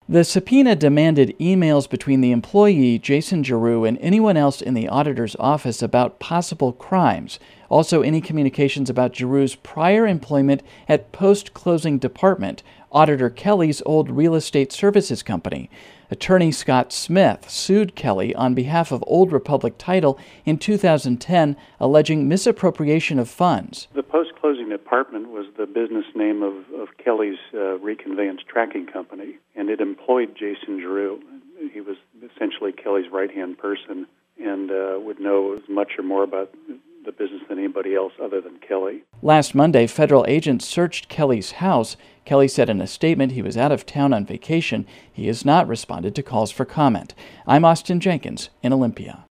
The subpoena demanded emails between the employee, Jason Giroux, and anyone else in the auditor's office about possible crimes. Also, any communications about Giroux's prior employment at Post-Closing Department, Auditor Kelly's old real estate services company. Attorney Scott Smith sued Kelly on behalf of Old Republic Title in 2010, alleging misappropriation of funds. The Post-Closing Department was the business name of Kelly's reconveyance tracking company, and it employed Jason Giroux. He was essentially Kelly's right-hand person and would know as much or more about the business than anybody else other than Kelly. Last Monday, federal agents searched Kelly's house. Kelly said in a statement he was out of town on vacation. He has not responded to calls for comment. I'm Austin Jenkins in Olympia.